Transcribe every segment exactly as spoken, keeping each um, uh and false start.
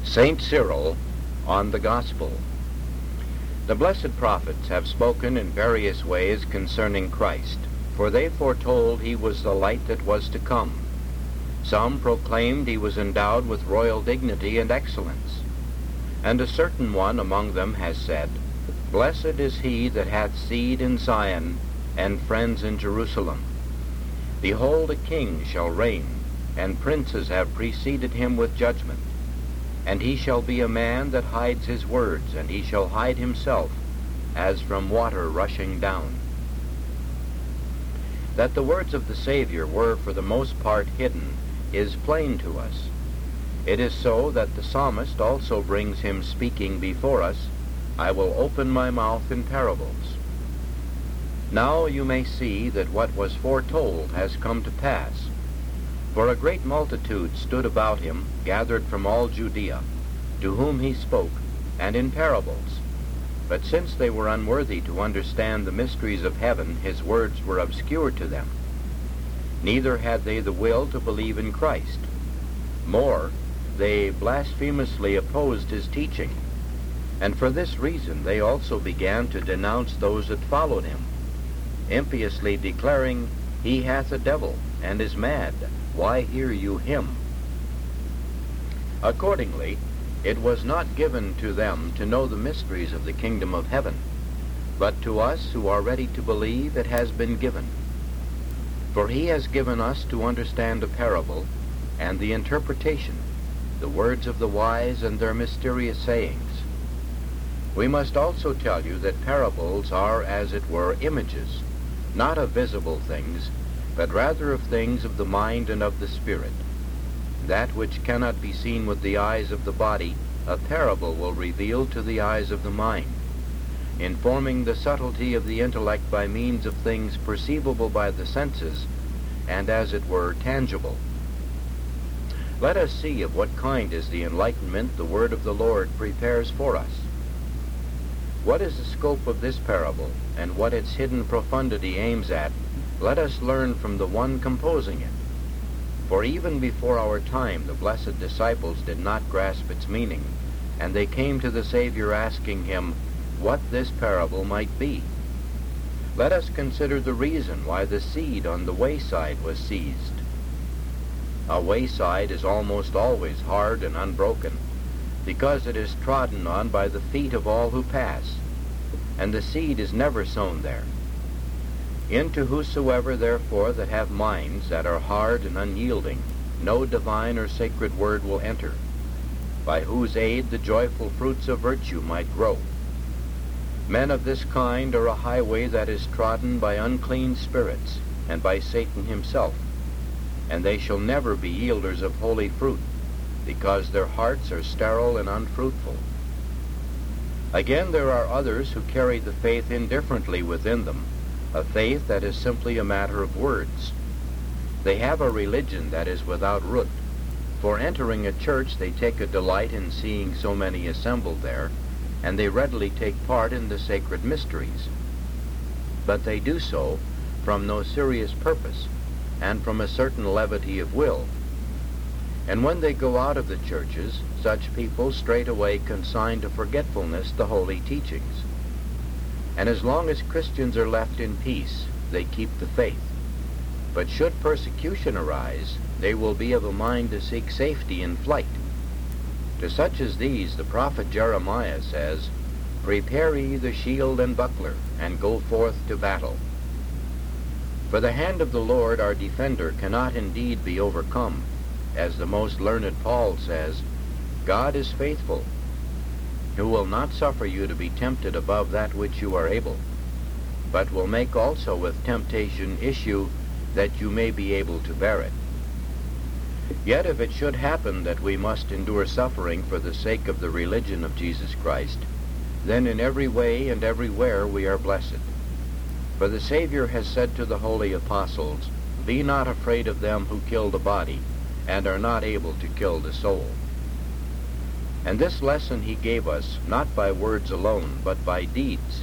Saint Cyril on the Gospel. The blessed prophets have spoken in various ways concerning Christ, for they foretold he was the light that was to come. Some proclaimed he was endowed with royal dignity and excellence. And a certain one among them has said, Blessed is he that hath seed in Zion, and friends in Jerusalem. Behold, a king shall reign, and princes have preceded him with judgment. And he shall be a man that hides his words, and he shall hide himself, as from water rushing down. That the words of the Savior were for the most part hidden is plain to us. It is so that the psalmist also brings him speaking before us, I will open my mouth in parables. Now you may see that what was foretold has come to pass. For a great multitude stood about him, gathered from all Judea, to whom he spoke, and in parables. But since they were unworthy to understand the mysteries of heaven, his words were obscure to them. Neither had they the will to believe in Christ. More, they blasphemously opposed his teaching. And for this reason they also began to denounce those that followed him, impiously declaring, He hath a devil, and is mad. Why hear you him? Accordingly, it was not given to them to know the mysteries of the kingdom of heaven, but to us who are ready to believe it has been given. For he has given us to understand a parable, and the interpretation, the words of the wise and their mysterious sayings. We must also tell you that parables are, as it were, images, not of visible things, but rather of things of the mind and of the spirit. That which cannot be seen with the eyes of the body, a parable will reveal to the eyes of the mind, informing the subtlety of the intellect by means of things perceivable by the senses, and as it were tangible. Let us see of what kind is the enlightenment the word of the Lord prepares for us. What is the scope of this parable, and what its hidden profundity aims at, let us learn from the one composing it. For even before our time the blessed disciples did not grasp its meaning, and they came to the Savior asking him what this parable might be. Let us consider the reason why the seed on the wayside was seized. A wayside is almost always hard and unbroken, because it is trodden on by the feet of all who pass, and the seed is never sown there. Into whosoever therefore that have minds that are hard and unyielding, no divine or sacred word will enter, by whose aid the joyful fruits of virtue might grow. Men of this kind are a highway that is trodden by unclean spirits, and by Satan himself, and they shall never be yielders of holy fruit, because their hearts are sterile and unfruitful. Again, there are others who carry the faith indifferently within them, a faith that is simply a matter of words. They have a religion that is without root. For entering a church, they take a delight in seeing so many assembled there, and they readily take part in the sacred mysteries. But they do so from no serious purpose, and from a certain levity of will. And when they go out of the churches, such people straightway consign to forgetfulness the holy teachings. And as long as Christians are left in peace, they keep the faith. But should persecution arise, they will be of a mind to seek safety in flight. To such as these, the prophet Jeremiah says, Prepare ye the shield and buckler, and go forth to battle. For the hand of the Lord our defender cannot indeed be overcome. As the most learned Paul says, God is faithful, who will not suffer you to be tempted above that which you are able, but will make also with temptation issue, that you may be able to bear it. Yet if it should happen that we must endure suffering for the sake of the religion of Jesus Christ, then in every way and everywhere we are blessed. For the Savior has said to the holy apostles, Be not afraid of them who kill the body, and are not able to kill the soul. And this lesson he gave us, not by words alone, but by deeds.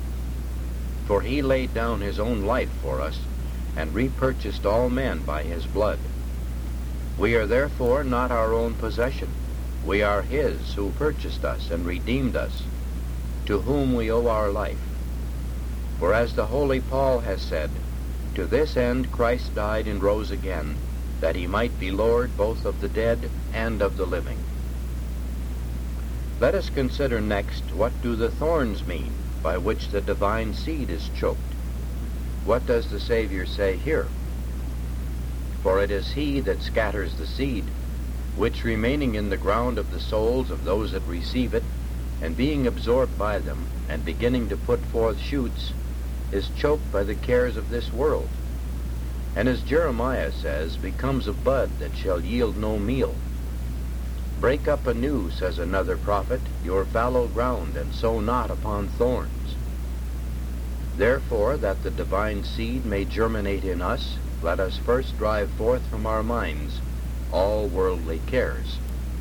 For he laid down his own life for us, and repurchased all men by his blood. We are therefore not our own possession, We are his who purchased us and redeemed us, to whom we owe our life. For as the Holy Paul has said, to this end Christ died and rose again, that he might be Lord both of the dead and of the living. Let us consider next, what do the thorns mean by which the divine seed is choked? What does the Savior say here? For it is he that scatters the seed, which remaining in the ground of the souls of those that receive it, and being absorbed by them, and beginning to put forth shoots, is choked by the cares of this world, and as Jeremiah says, becomes a bud that shall yield no meal. Break up anew, says another prophet, your fallow ground, and sow not upon thorns. Therefore, that the divine seed may germinate in us, let us first drive forth from our minds all worldly cares.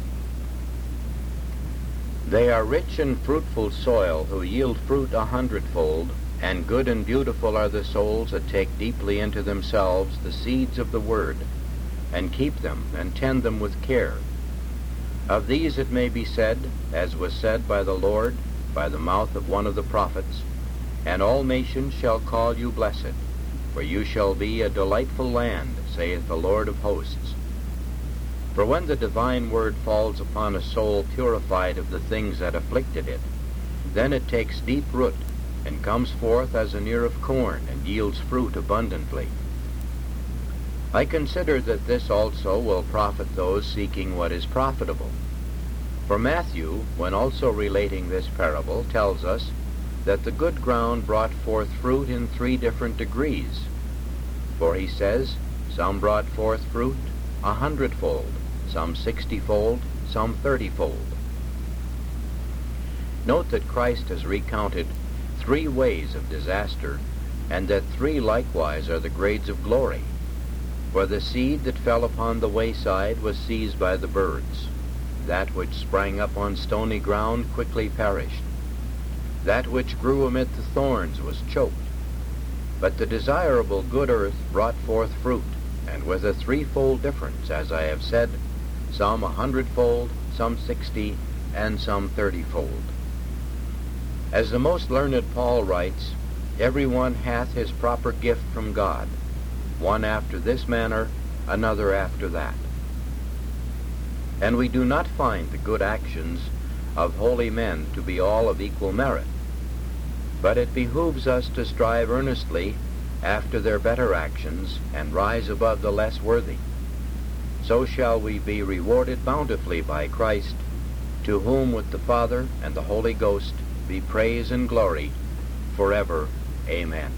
They are rich in fruitful soil, who yield fruit a hundredfold, and good and beautiful are the souls that take deeply into themselves the seeds of the word, and keep them and tend them with care. Of these it may be said, as was said by the Lord, by the mouth of one of the prophets, and all nations shall call you blessed, for you shall be a delightful land, saith the Lord of hosts. For when the divine word falls upon a soul purified of the things that afflicted it, then it takes deep root, and comes forth as an ear of corn, and yields fruit abundantly. I consider that this also will profit those seeking what is profitable. For Matthew, when also relating this parable, tells us that the good ground brought forth fruit in three different degrees. For he says, some brought forth fruit a hundredfold, some sixtyfold, some thirtyfold. Note that Christ has recounted three ways of disaster, and that three likewise are the grades of glory. For the seed that fell upon the wayside was seized by the birds. That which sprang up on stony ground quickly perished. That which grew amid the thorns was choked. But the desirable good earth brought forth fruit, and with a threefold difference, as I have said, some a hundredfold, some sixty, and some thirtyfold. As the most learned Paul writes, every one hath his proper gift from God, one after this manner, another after that. And we do not find the good actions of holy men to be all of equal merit, but it behooves us to strive earnestly after their better actions, and rise above the less worthy. So shall we be rewarded bountifully by Christ, to whom with the Father and the Holy Ghost be praise and glory forever. Amen.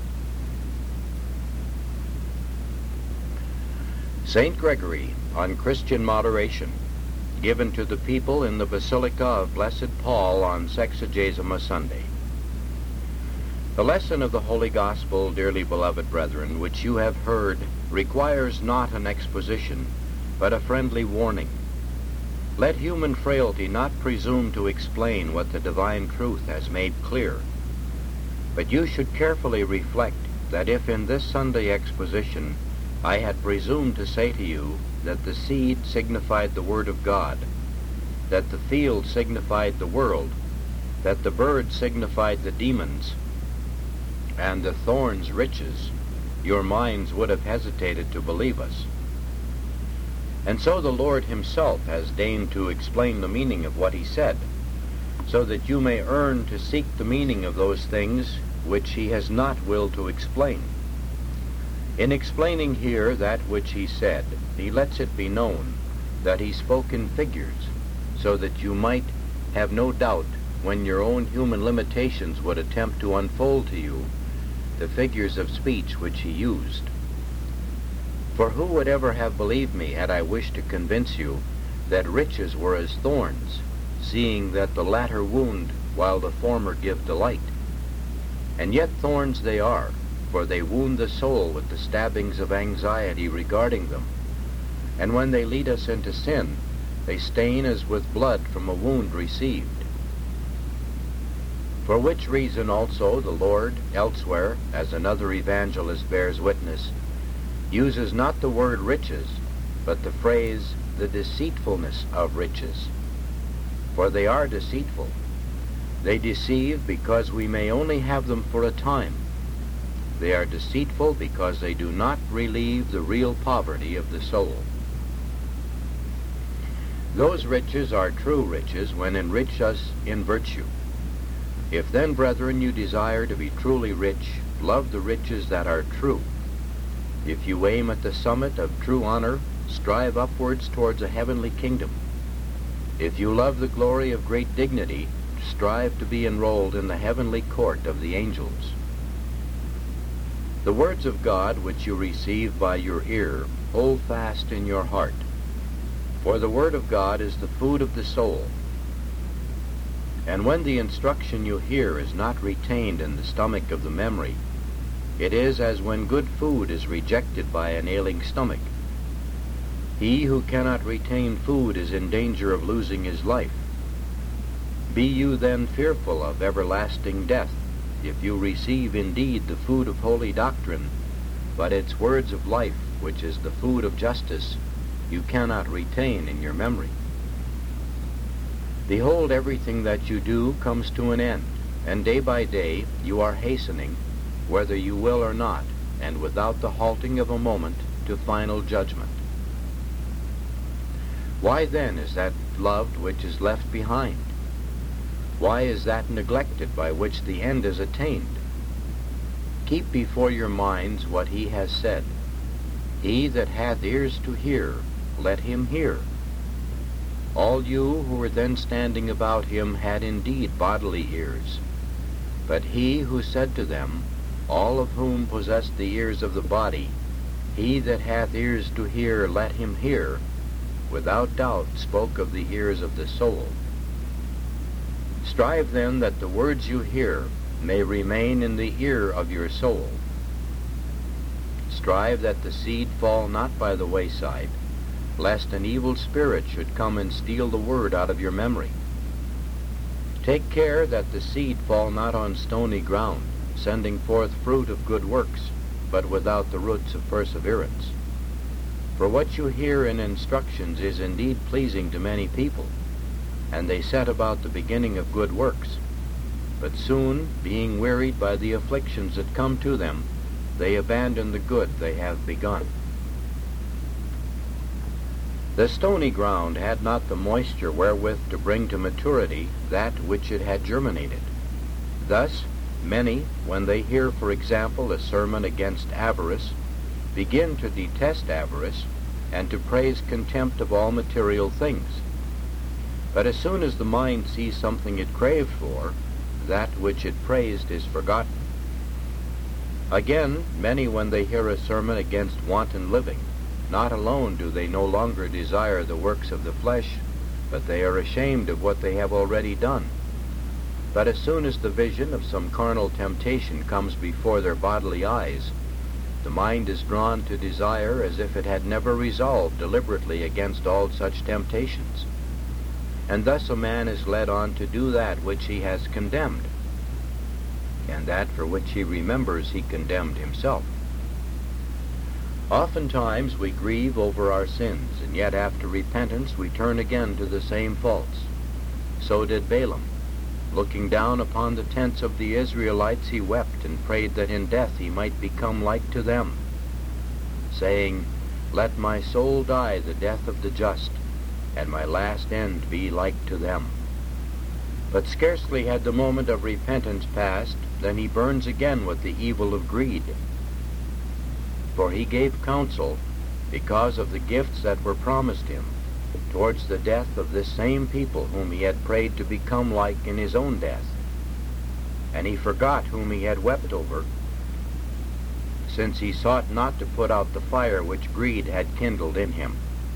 Saint Gregory on Christian Moderation, given to the people in the Basilica of Blessed Paul on Sexagesima Sunday. The lesson of the Holy Gospel, dearly beloved brethren, which you have heard, requires not an exposition, but a friendly warning. Let human frailty not presume to explain what the divine truth has made clear. But you should carefully reflect that if in this Sunday exposition I had presumed to say to you that the seed signified the Word of God, that the field signified the world, that the bird signified the demons, and the thorns riches, your minds would have hesitated to believe us. And so the Lord himself has deigned to explain the meaning of what he said, so that you may earn to seek the meaning of those things which he has not willed to explain. In explaining here that which he said, he lets it be known that he spoke in figures, so that you might have no doubt when your own human limitations would attempt to unfold to you the figures of speech which he used. For who would ever have believed me had I wished to convince you that riches were as thorns, seeing that the latter wound while the former give delight? And yet thorns they are, for they wound the soul with the stabbings of anxiety regarding them. And when they lead us into sin, they stain as with blood from a wound received. For which reason also the Lord, elsewhere, as another evangelist bears witness, uses not the word riches, but the phrase, the deceitfulness of riches. For they are deceitful. They deceive because we may only have them for a time. They are deceitful because they do not relieve the real poverty of the soul. Those riches are true riches when enrich us in virtue. If then, brethren, you desire to be truly rich, love the riches that are true. If you aim at the summit of true honor, strive upwards towards a heavenly kingdom. If you love the glory of great dignity, strive to be enrolled in the heavenly court of the angels. The words of God which you receive by your ear, hold fast in your heart. For the word of God is the food of the soul. And when the instruction you hear is not retained in the stomach of the memory, it is as when good food is rejected by an ailing stomach. He who cannot retain food is in danger of losing his life. Be you then fearful of everlasting death, if you receive indeed the food of holy doctrine, but its words of life, which is the food of justice, you cannot retain in your memory. Behold, everything that you do comes to an end, and day by day you are hastening, whether you will or not, and without the halting of a moment, to final judgment. Why then is that loved which is left behind? Why is that neglected by which the end is attained? Keep before your minds what he has said. He that hath ears to hear, let him hear. All you who were then standing about him had indeed bodily ears. But he who said to them, all of whom possess the ears of the body, he that hath ears to hear, let him hear, without doubt spoke of the ears of the soul. Strive then that the words you hear may remain in the ear of your soul. Strive that the seed fall not by the wayside, lest an evil spirit should come and steal the word out of your memory. Take care that the seed fall not on stony ground, sending forth fruit of good works, but without the roots of perseverance. For what you hear in instructions is indeed pleasing to many people, and they set about the beginning of good works. But soon, being wearied by the afflictions that come to them, they abandon the good they have begun. The stony ground had not the moisture wherewith to bring to maturity that which it had germinated. Thus, many, when they hear, for example, a sermon against avarice, begin to detest avarice and to praise contempt of all material things. But as soon as the mind sees something it craved for, that which it praised is forgotten. Again, many, when they hear a sermon against wanton living, not alone do they no longer desire the works of the flesh, but they are ashamed of what they have already done. But as soon as the vision of some carnal temptation comes before their bodily eyes, the mind is drawn to desire as if it had never resolved deliberately against all such temptations. And thus a man is led on to do that which he has condemned, and that for which he remembers he condemned himself. Oftentimes we grieve over our sins, and yet after repentance we turn again to the same faults. So did Balaam. Looking down upon the tents of the Israelites, he wept and prayed that in death he might become like to them, saying, "Let my soul die the death of the just, and my last end be like to them." But scarcely had the moment of repentance passed, than he burns again with the evil of greed. For he gave counsel, because of the gifts that were promised him, towards the death of this same people whom he had prayed to become like in his own death. And he forgot whom he had wept over, since he sought not to put out the fire which greed had kindled in him.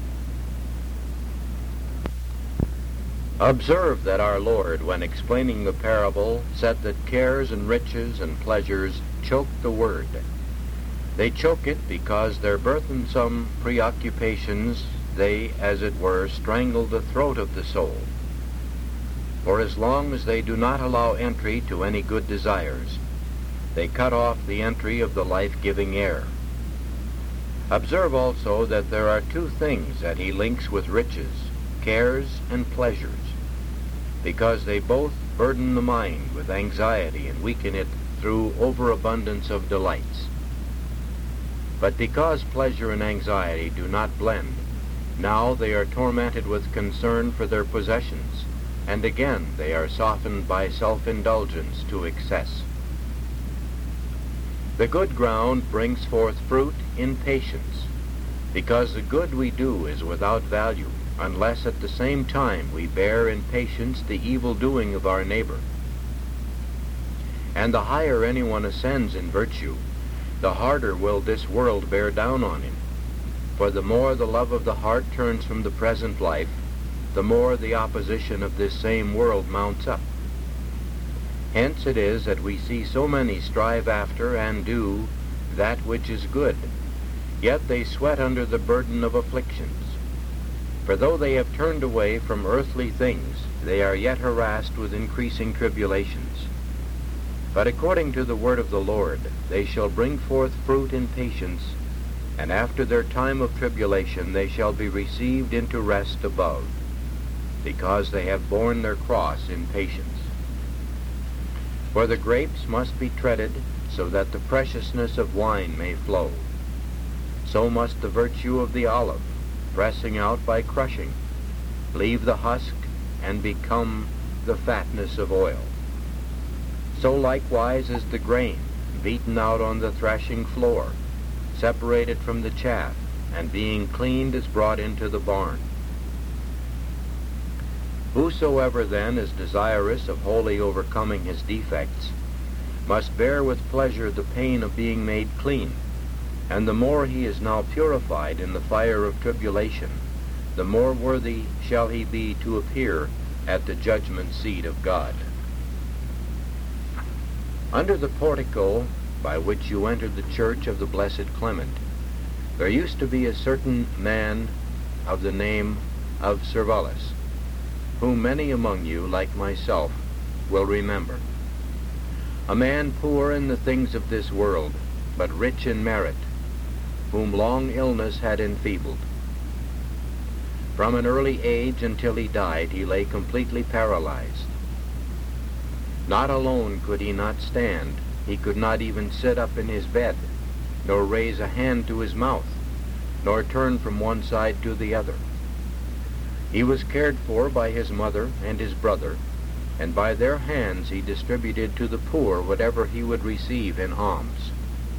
Observe that our Lord, when explaining the parable, said that cares and riches and pleasures choke the word. They choke it because their burthensome preoccupations, they, as it were, strangle the throat of the soul. For as long as they do not allow entry to any good desires, they cut off the entry of the life-giving air. Observe also that there are two things that he links with riches, cares and pleasures, because they both burden the mind with anxiety and weaken it through overabundance of delights. But because pleasure and anxiety do not blend, now they are tormented with concern for their possessions, and again they are softened by self-indulgence to excess. The good ground brings forth fruit in patience, because the good we do is without value, unless at the same time we bear in patience the evil doing of our neighbor. And the higher anyone ascends in virtue, the harder will this world bear down on him. For the more the love of the heart turns from the present life, the more the opposition of this same world mounts up. Hence it is that we see so many strive after and do that which is good, yet they sweat under the burden of afflictions. For though they have turned away from earthly things, they are yet harassed with increasing tribulations. But according to the word of the Lord, they shall bring forth fruit in patience, and after their time of tribulation they shall be received into rest above, because they have borne their cross in patience. For the grapes must be treaded, so that the preciousness of wine may flow. So must the virtue of the olive, pressing out by crushing, leave the husk and become the fatness of oil. So likewise is the grain, beaten out on the threshing floor, separated from the chaff, and being cleaned is brought into the barn. Whosoever then is desirous of wholly overcoming his defects must bear with pleasure the pain of being made clean, and the more he is now purified in the fire of tribulation, the more worthy shall he be to appear at the judgment seat of God. Under the portico by which you entered the church of the Blessed Clement, there used to be a certain man of the name of Servulus, whom many among you, like myself, will remember. A man poor in the things of this world, but rich in merit, whom long illness had enfeebled. From an early age until he died, he lay completely paralyzed. Not alone could he not stand, he could not even sit up in his bed, nor raise a hand to his mouth, nor turn from one side to the other. He was cared for by his mother and his brother, and by their hands he distributed to the poor whatever he would receive in alms.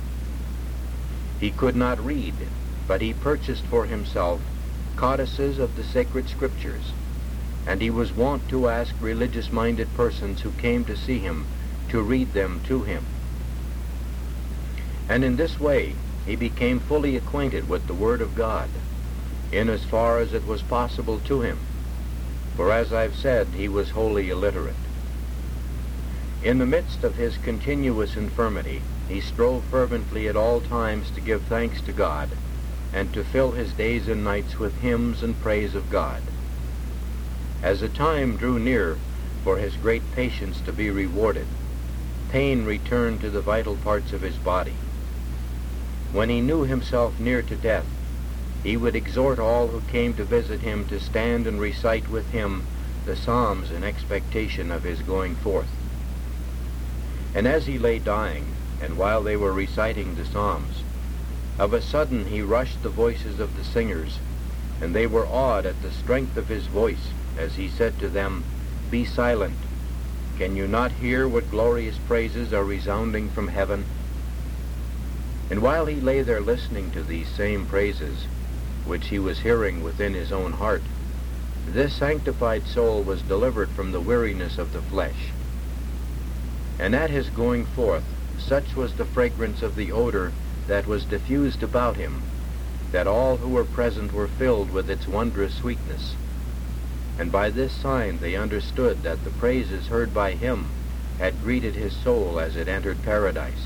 He could not read, but he purchased for himself codices of the sacred scriptures, and he was wont to ask religious-minded persons who came to see him to read them to him. And in this way he became fully acquainted with the Word of God, in as far as it was possible to him, for as I've said, he was wholly illiterate. In the midst of his continuous infirmity, he strove fervently at all times to give thanks to God, and to fill his days and nights with hymns and praise of God. As the time drew near for his great patience to be rewarded, pain returned to the vital parts of his body. When he knew himself near to death, he would exhort all who came to visit him to stand and recite with him the Psalms in expectation of his going forth. And as he lay dying, and while they were reciting the Psalms, of a sudden he rushed the voices of the singers, and they were awed at the strength of his voice, as he said to them, "Be silent. Can you not hear what glorious praises are resounding from heaven?" And while he lay there listening to these same praises, which he was hearing within his own heart, this sanctified soul was delivered from the weariness of the flesh. And at his going forth, such was the fragrance of the odor that was diffused about him, that all who were present were filled with its wondrous sweetness. And by this sign they understood that the praises heard by him had greeted his soul as it entered paradise.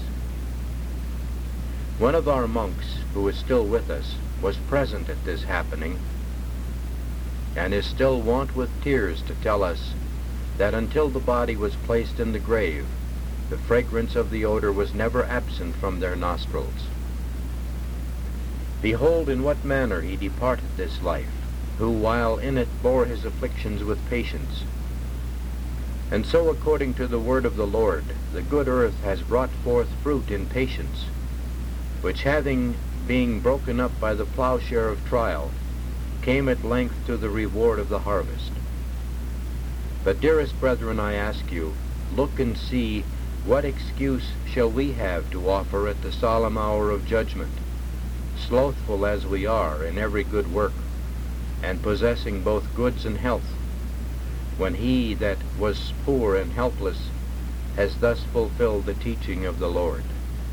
One of our monks, who is still with us, was present at this happening, and is still wont with tears to tell us that until the body was placed in the grave, the fragrance of the odor was never absent from their nostrils. Behold in what manner he departed this life, who while in it bore his afflictions with patience. And so according to the word of the Lord, the good earth has brought forth fruit in patience, which having being broken up by the plowshare of trial, came at length to the reward of the harvest. But dearest brethren, I ask you, look and see what excuse shall we have to offer at the solemn hour of judgment, slothful as we are in every good work, and possessing both goods and health, when he that was poor and helpless has thus fulfilled the teaching of the Lord.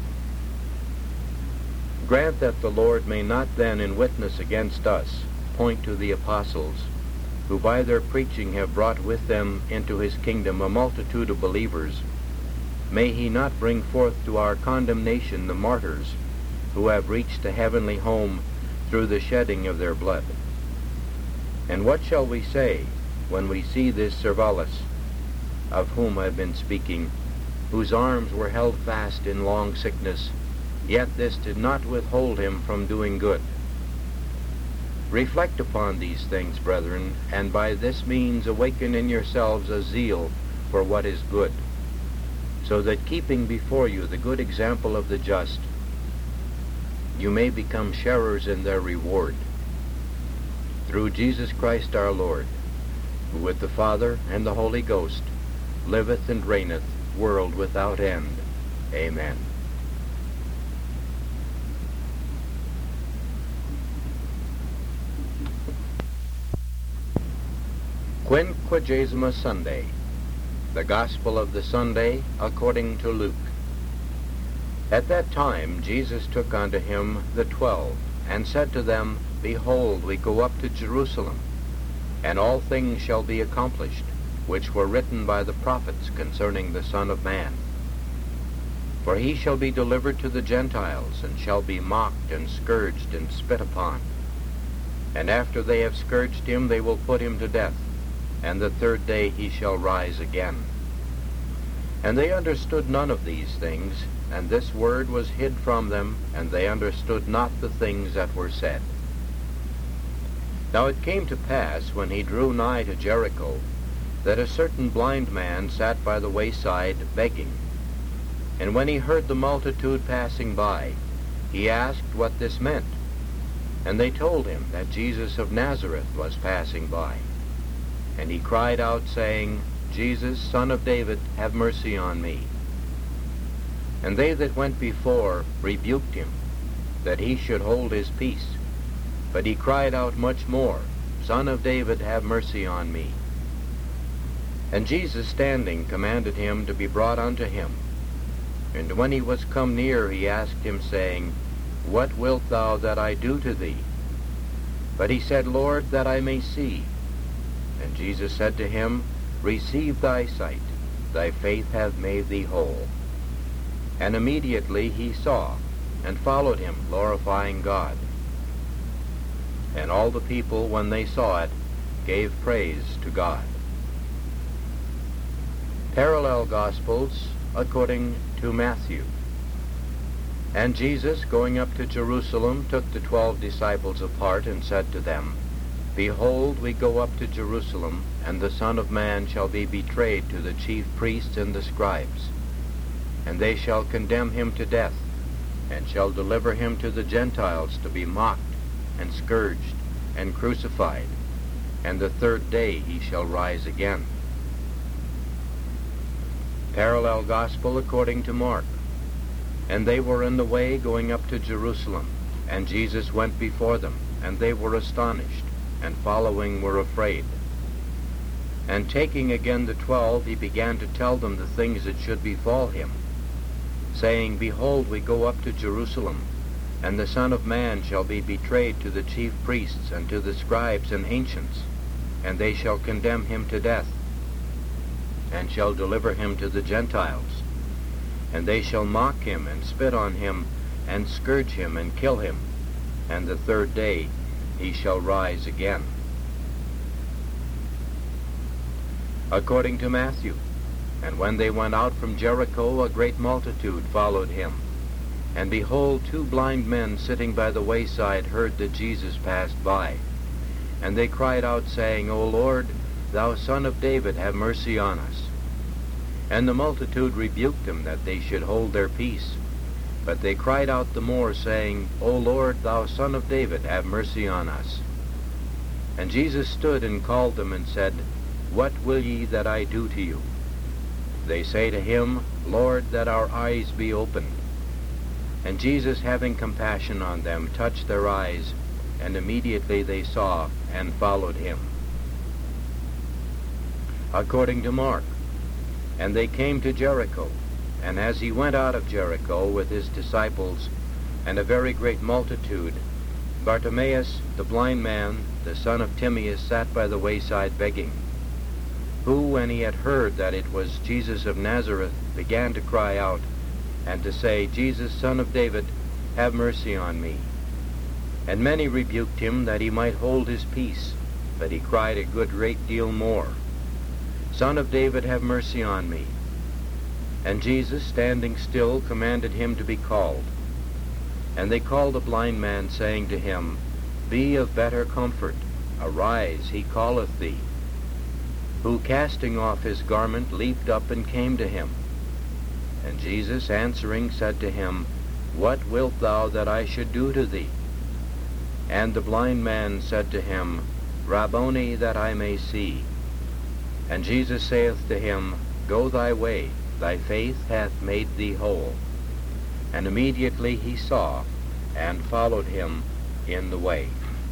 Grant that the Lord may not then in witness against us point to the apostles, who by their preaching have brought with them into his kingdom a multitude of believers. May he not bring forth to our condemnation the martyrs, who have reached a heavenly home through the shedding of their blood. And what shall we say when we see this Servalus, of whom I've been speaking, whose arms were held fast in long sickness, yet this did not withhold him from doing good? Reflect upon these things, brethren, and by this means awaken in yourselves a zeal for what is good, so that keeping before you the good example of the just, you may become sharers in their reward. Through Jesus Christ our Lord, who with the Father and the Holy Ghost liveth and reigneth, world without end. Amen. Quinquagesima Sunday. The Gospel of the Sunday according to Luke. At that time Jesus took unto him the twelve, and said to them, Behold, we go up to Jerusalem, and all things shall be accomplished, which were written by the prophets concerning the Son of Man. For he shall be delivered to the Gentiles, and shall be mocked, and scourged, and spit upon. And after they have scourged him, they will put him to death, and the third day he shall rise again. And they understood none of these things, and this word was hid from them, and they understood not the things that were said. Now it came to pass, when he drew nigh to Jericho, that a certain blind man sat by the wayside begging. And when he heard the multitude passing by, he asked what this meant. And they told him that Jesus of Nazareth was passing by. And he cried out, saying, Jesus, Son of David, have mercy on me. And they that went before rebuked him, that he should hold his peace. But he cried out much more, Son of David, have mercy on me. And Jesus standing commanded him to be brought unto him. And when he was come near, he asked him, saying, What wilt thou that I do to thee? But he said, Lord, that I may see. And Jesus said to him, Receive thy sight, thy faith hath made thee whole. And immediately he saw, and followed him, glorifying God. And all the people, when they saw it, gave praise to God. Parallel Gospels according to Matthew. And Jesus, going up to Jerusalem, took the twelve disciples apart, and said to them, Behold, we go up to Jerusalem, and the Son of Man shall be betrayed to the chief priests and the scribes. And they shall condemn him to death, and shall deliver him to the Gentiles to be mocked, and scourged, and crucified, and the third day he shall rise again. Parallel Gospel according to Mark. And they were in the way going up to Jerusalem, and Jesus went before them, and they were astonished, and following were afraid. And taking again the twelve, he began to tell them the things that should befall him, saying, Behold, we go up to Jerusalem, and the Son of Man shall be betrayed to the chief priests and to the scribes and ancients, and they shall condemn him to death, and shall deliver him to the Gentiles. And they shall mock him, and spit on him, and scourge him, and kill him, and the third day he shall rise again. According to Matthew. And when they went out from Jericho, a great multitude followed him. And behold, two blind men sitting by the wayside heard that Jesus passed by. And they cried out, saying, O Lord, thou Son of David, have mercy on us. And the multitude rebuked them that they should hold their peace. But they cried out the more, saying, O Lord, thou Son of David, have mercy on us. And Jesus stood and called them and said, What will ye that I do to you? They say to him, Lord, that our eyes be opened. And Jesus, having compassion on them, touched their eyes, and immediately they saw and followed him. According to Mark. And they came to Jericho. And as he went out of Jericho with his disciples and a very great multitude, Bartimaeus, the blind man, the son of Timaeus, sat by the wayside begging, who, when he had heard that it was Jesus of Nazareth, began to cry out, and to say, Jesus, Son of David, have mercy on me. And many rebuked him that he might hold his peace, but he cried a good great deal more, Son of David, have mercy on me. And Jesus, standing still, commanded him to be called. And they called the blind man, saying to him, Be of better comfort, arise, he calleth thee. Who, casting off his garment, leaped up and came to him. And Jesus, answering, said to him, What wilt thou that I should do to thee? And the blind man said to him, Rabboni, that I may see. And Jesus saith to him, Go thy way, thy faith hath made thee whole. And immediately he saw, and followed him in the way.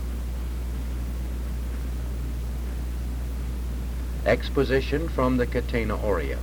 Exposition from the Catena Aurea.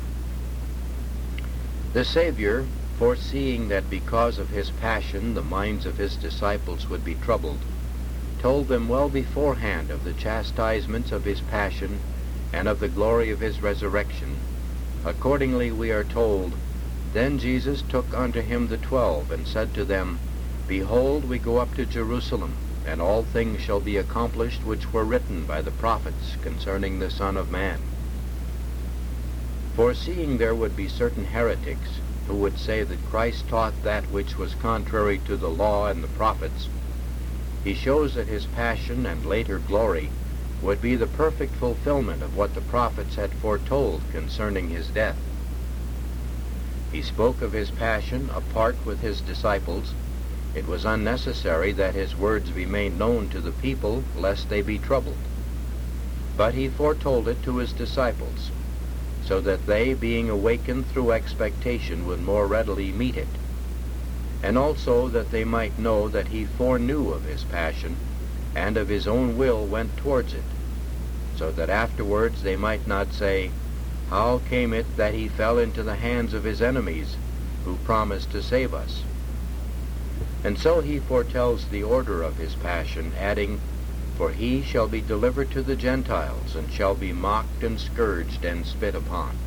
The Savior, foreseeing that because of his passion the minds of his disciples would be troubled, told them well beforehand of the chastisements of his passion and of the glory of his resurrection. Accordingly we are told, Then Jesus took unto him the twelve, and said to them, Behold, we go up to Jerusalem, and all things shall be accomplished which were written by the prophets concerning the Son of Man. Foreseeing there would be certain heretics who would say that Christ taught that which was contrary to the law and the prophets, he shows that his passion and later glory would be the perfect fulfillment of what the prophets had foretold concerning his death. He spoke of his passion apart with his disciples. It was unnecessary that his words be made known to the people, lest they be troubled. But he foretold it to his disciples, so that they, being awakened through expectation, would more readily meet it, and also that they might know that he foreknew of his passion, and of his own will went towards it, so that afterwards they might not say, How came it that he fell into the hands of his enemies, who promised to save us? And so he foretells the order of his passion, adding, For he shall be delivered to the Gentiles, and shall be mocked and scourged and spit upon.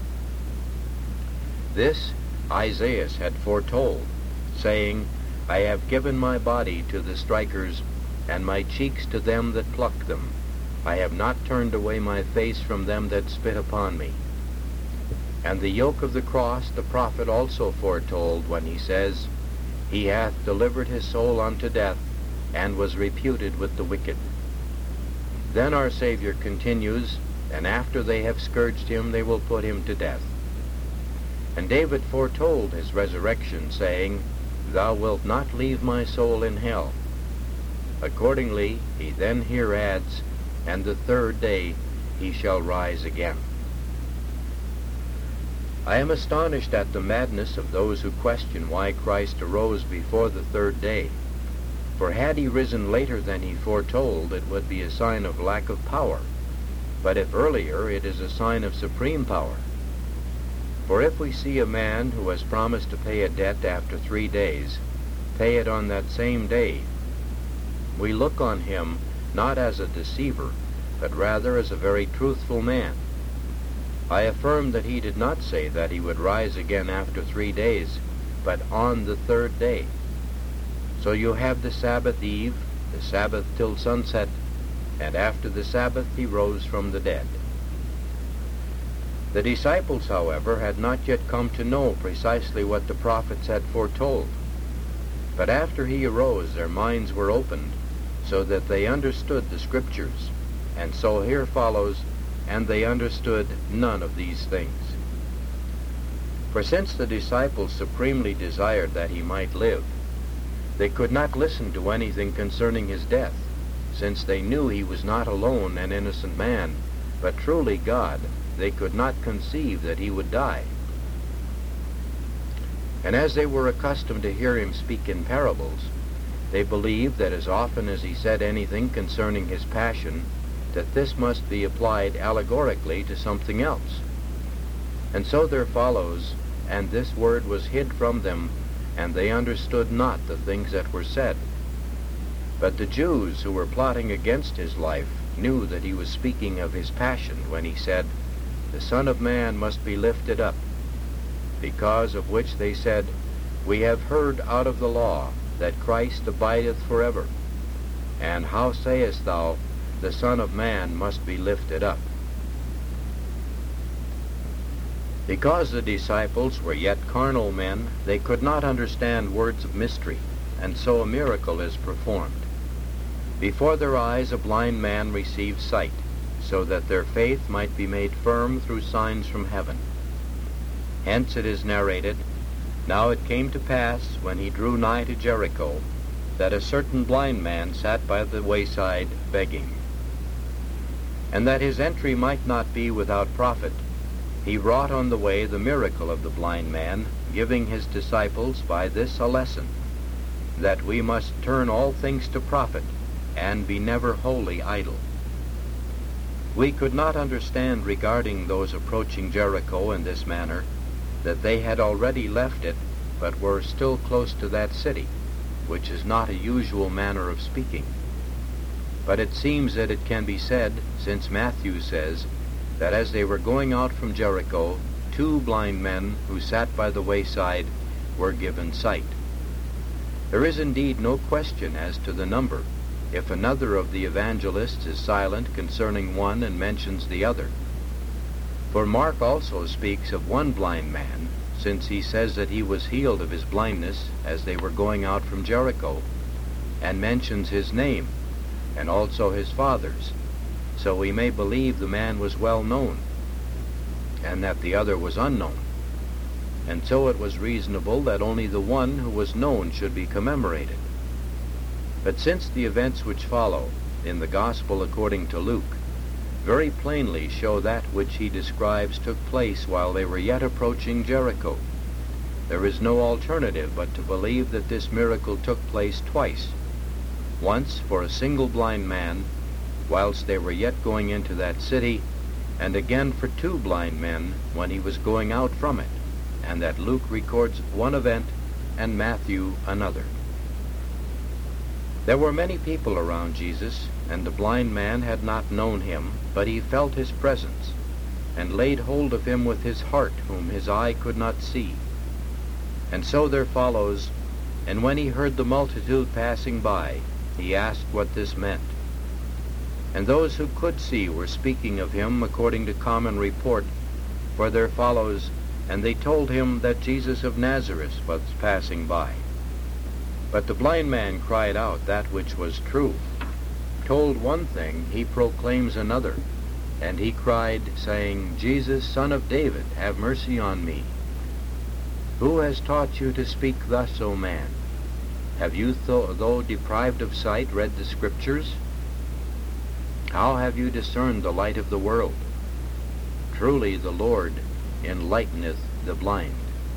This Isaiah had foretold, saying, I have given my body to the strikers, and my cheeks to them that pluck them. I have not turned away my face from them that spit upon me. And the yoke of the cross the prophet also foretold, when he says, He hath delivered his soul unto death, and was reputed with the wicked. Then our Savior continues, And after they have scourged him, they will put him to death. And David foretold his resurrection, saying, Thou wilt not leave my soul in hell. Accordingly, he then here adds, And the third day he shall rise again. I am astonished at the madness of those who question why Christ arose before the third day. For had he risen later than he foretold, it would be a sign of lack of power. But if earlier, it is a sign of supreme power. For if we see a man who has promised to pay a debt after three days, pay it on that same day, we look on him not as a deceiver, but rather as a very truthful man. I affirm that he did not say that he would rise again after three days, but on the third day. So you have the Sabbath eve, the Sabbath till sunset, and after the Sabbath he rose from the dead. The disciples, however, had not yet come to know precisely what the prophets had foretold. But after he arose, their minds were opened, so that they understood the Scriptures. And so here follows, and they understood none of these things. For since the disciples supremely desired that he might live, they could not listen to anything concerning his death, since they knew he was not alone an innocent man, but truly God. They could not conceive that he would die. And as they were accustomed to hear him speak in parables, they believed that as often as he said anything concerning his passion, that this must be applied allegorically to something else. And so there follows, and this word was hid from them, and they understood not the things that were said. But the Jews who were plotting against his life knew that he was speaking of his passion when he said, "The Son of Man must be lifted up," because of which they said, "We have heard out of the law that Christ abideth forever. And how sayest thou, the Son of Man must be lifted up?" Because the disciples were yet carnal men, they could not understand words of mystery, and so a miracle is performed. Before their eyes a blind man received sight, so that their faith might be made firm through signs from heaven. Hence it is narrated, "Now it came to pass, when he drew nigh to Jericho, that a certain blind man sat by the wayside begging. And that his entry might not be without profit, he wrought on the way the miracle of the blind man, giving his disciples by this a lesson, that we must turn all things to profit, and be never wholly idle." We could not understand regarding those approaching Jericho in this manner, that they had already left it, but were still close to that city, which is not a usual manner of speaking. But it seems that it can be said, since Matthew says, that as they were going out from Jericho, two blind men who sat by the wayside were given sight. There is indeed no question as to the number, if another of the evangelists is silent concerning one and mentions the other. For Mark also speaks of one blind man, since he says that he was healed of his blindness as they were going out from Jericho, and mentions his name, and also his father's, so we may believe the man was well known, and that the other was unknown. And so it was reasonable that only the one who was known should be commemorated. But since the events which follow, in the Gospel according to Luke, very plainly show that which he describes took place while they were yet approaching Jericho, there is no alternative but to believe that this miracle took place twice, once for a single blind man, whilst they were yet going into that city, and again for two blind men when he was going out from it, and that Luke records one event and Matthew another. There were many people around Jesus, and the blind man had not known him, but he felt his presence, and laid hold of him with his heart, whom his eye could not see. And so there follows, "And when he heard the multitude passing by, he asked what this meant. And those who could see were speaking of him according to common report, for there follows, and they told him that Jesus of Nazareth was passing by. But the blind man cried out that which was true. Told one thing, he proclaims another. And he cried, saying, Jesus, Son of David, have mercy on me. Who has taught you to speak thus, O man? Have you, th- though deprived of sight, read the Scriptures? How have you discerned the light of the world? Truly the Lord enlighteneth the blind.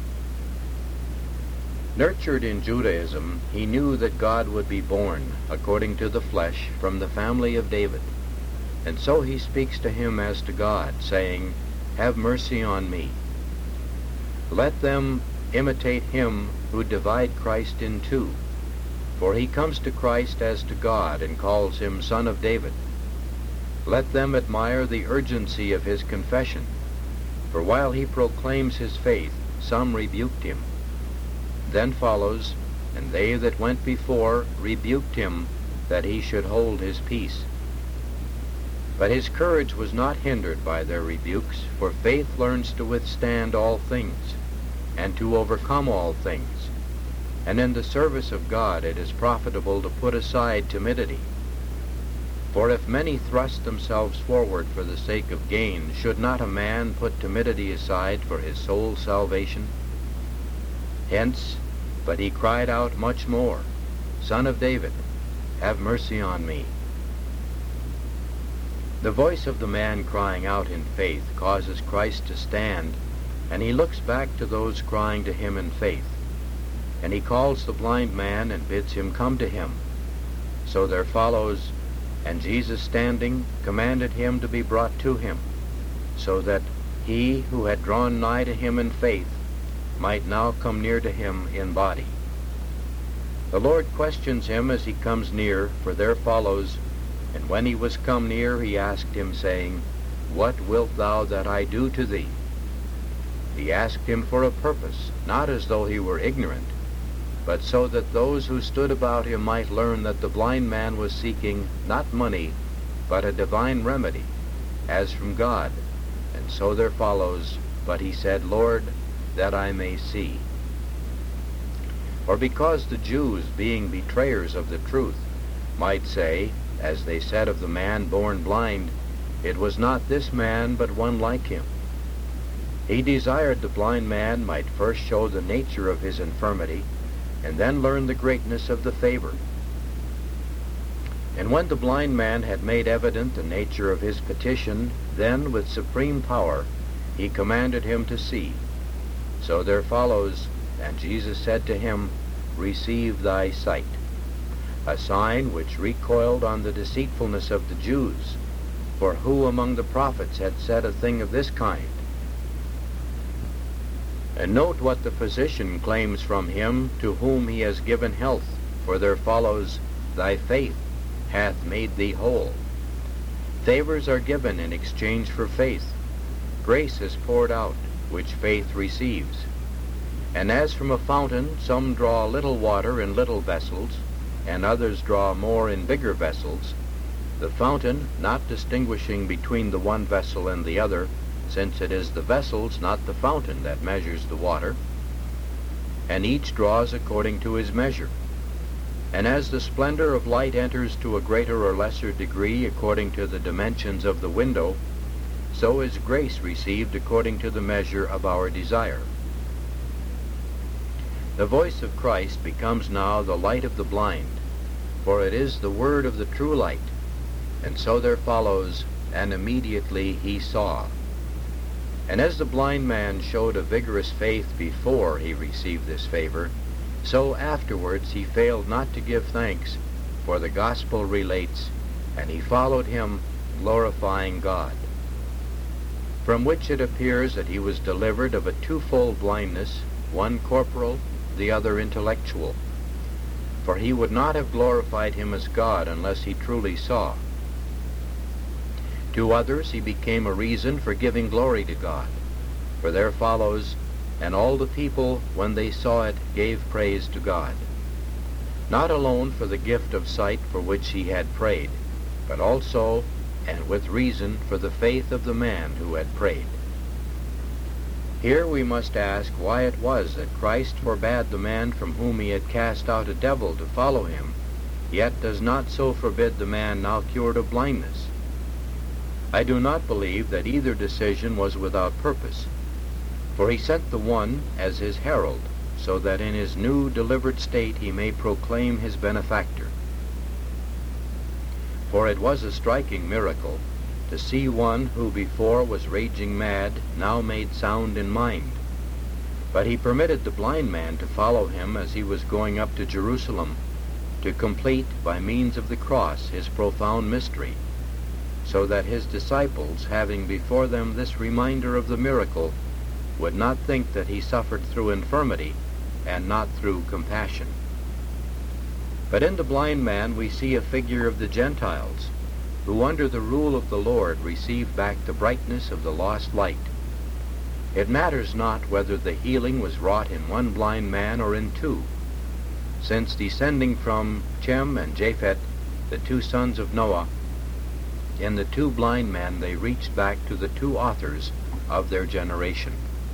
Nurtured in Judaism, he knew that God would be born, according to the flesh, from the family of David. And so he speaks to him as to God, saying, Have mercy on me. Let them imitate him who divide Christ in two. For he comes to Christ as to God, and calls him Son of David. Let them admire the urgency of his confession. For while he proclaims his faith, some rebuked him. Then follows, And they that went before rebuked him, that he should hold his peace. But his courage was not hindered by their rebukes, for faith learns to withstand all things, and to overcome all things. And in the service of God it is profitable to put aside timidity. For if many thrust themselves forward for the sake of gain, should not a man put timidity aside for his soul's salvation? Hence, but he cried out much more, Son of David, have mercy on me. The voice of the man crying out in faith causes Christ to stand, and he looks back to those crying to him in faith. And he calls the blind man and bids him come to him. So there follows, and Jesus standing commanded him to be brought to him, so that he who had drawn nigh to him in faith might now come near to him in body. The Lord questions him as he comes near, for there follows, and when he was come near, he asked him, saying, What wilt thou that I do to thee? He asked him for a purpose, not as though he were ignorant, but so that those who stood about him might learn that the blind man was seeking not money, but a divine remedy, as from God. And so there follows, But he said, Lord, that I may see. Or because the Jews, being betrayers of the truth, might say, as they said of the man born blind, It was not this man, but one like him. He desired the blind man might first show the nature of his infirmity, and then learn the greatness of the favor. And when the blind man had made evident the nature of his petition, then with supreme power he commanded him to see. So there follows, And Jesus said to him, Receive thy sight. A sign which recoiled on the deceitfulness of the Jews, for who among the prophets had said a thing of this kind? And note what the physician claims from him to whom he has given health, for there follows, Thy faith hath made thee whole. Favors are given in exchange for faith. Grace is poured out, which faith receives. And as from a fountain some draw little water in little vessels, and others draw more in bigger vessels, the fountain not distinguishing between the one vessel and the other, since it is the vessels, not the fountain, that measures the water, and each draws according to his measure. And as the splendor of light enters to a greater or lesser degree according to the dimensions of the window, so is grace received according to the measure of our desire. The voice of Christ becomes now the light of the blind, for it is the word of the true light. And so there follows, And immediately he saw. And as the blind man showed a vigorous faith before he received this favor, so afterwards he failed not to give thanks, for the gospel relates, And he followed him, glorifying God. From which it appears that he was delivered of a twofold blindness, one corporal, the other intellectual. For he would not have glorified him as God unless he truly saw. To others he became a reason for giving glory to God. For there follows, And all the people, when they saw it, gave praise to God. Not alone for the gift of sight for which he had prayed, but also, and with reason, for the faith of the man who had prayed. Here we must ask why it was that Christ forbade the man from whom he had cast out a devil to follow him, yet does not so forbid the man now cured of blindness. I do not believe that either decision was without purpose, for he sent the one as his herald, so that in his new delivered state he may proclaim his benefactor. For it was a striking miracle to see one who before was raging mad, now made sound in mind. But he permitted the blind man to follow him as he was going up to Jerusalem, to complete, by means of the cross, his profound mystery, so that his disciples, having before them this reminder of the miracle, would not think that he suffered through infirmity, and not through compassion. But in the blind man we see a figure of the Gentiles, who under the rule of the Lord received back the brightness of the lost light. It matters not whether the healing was wrought in one blind man or in two, since descending from Shem and Japheth, the two sons of Noah, in the two blind men they reached back to the two authors of their generation.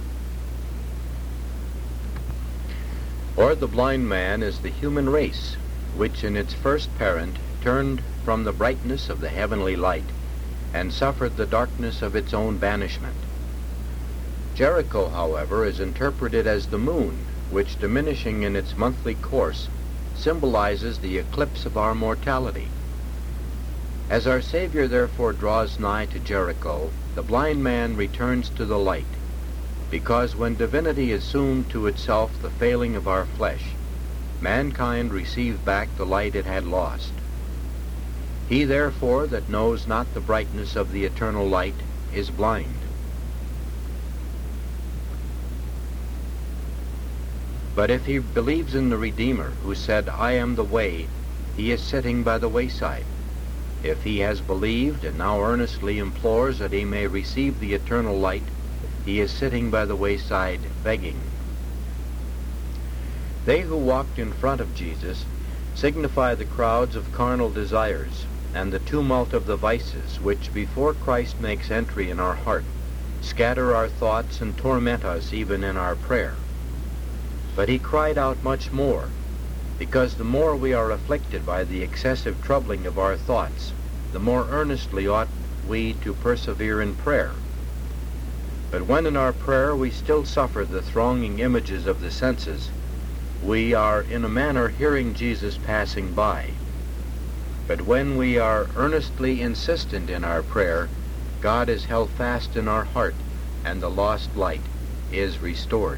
Or the blind man is the human race, which in its first parent turned from the brightness of the heavenly light and suffered the darkness of its own banishment. Jericho, however, is interpreted as the moon, which, diminishing in its monthly course, symbolizes the eclipse of our mortality. As our Savior therefore draws nigh to Jericho, the blind man returns to the light, because when divinity assumed to itself the failing of our flesh, mankind received back the light it had lost. He therefore that knows not the brightness of the eternal light is blind. But if he believes in the Redeemer, who said, I am the way, he is sitting by the wayside. If he has believed and now earnestly implores that he may receive the eternal light, he is sitting by the wayside begging. They who walked in front of Jesus signify the crowds of carnal desires and the tumult of the vices which, before Christ makes entry in our heart, scatter our thoughts and torment us even in our prayer. But he cried out much more, because the more we are afflicted by the excessive troubling of our thoughts, the more earnestly ought we to persevere in prayer. But when in our prayer we still suffer the thronging images of the senses, we are in a manner hearing Jesus passing by. But when we are earnestly insistent in our prayer, God is held fast in our heart, and the lost light is restored.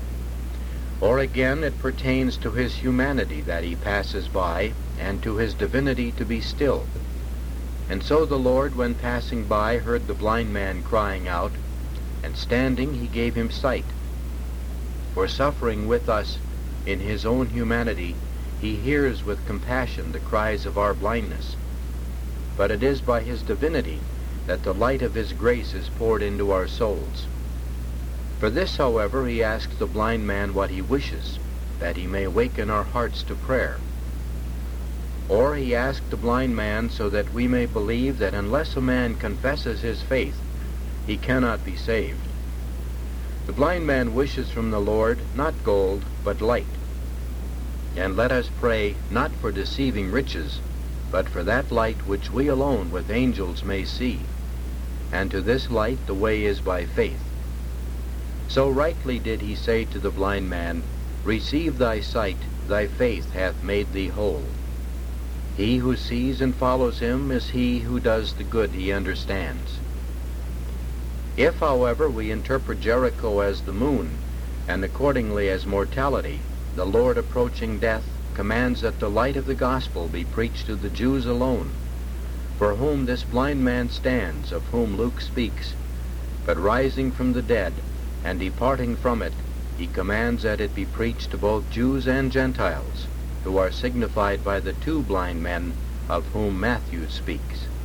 Or again, it pertains to his humanity that he passes by, and to his divinity to be still. And so the Lord, when passing by, heard the blind man crying out, and standing he gave him sight. For suffering with us in his own humanity, he hears with compassion the cries of our blindness. But it is by his divinity that the light of his grace is poured into our souls. For this, however, he asks the blind man what he wishes, that he may awaken our hearts to prayer. Or he asked the blind man so that we may believe that unless a man confesses his faith, he cannot be saved. The blind man wishes from the Lord not gold, but light. And let us pray not for deceiving riches, but for that light which we alone with angels may see. And to this light the way is by faith. So rightly did he say to the blind man, Receive thy sight, thy faith hath made thee whole. He who sees and follows him is he who does the good he understands. If, however, we interpret Jericho as the moon, and accordingly as mortality, the Lord approaching death commands that the light of the gospel be preached to the Jews alone, for whom this blind man stands, of whom Luke speaks, but rising from the dead, and departing from it, he commands that it be preached to both Jews and Gentiles, who are signified by the two blind men of whom Matthew speaks.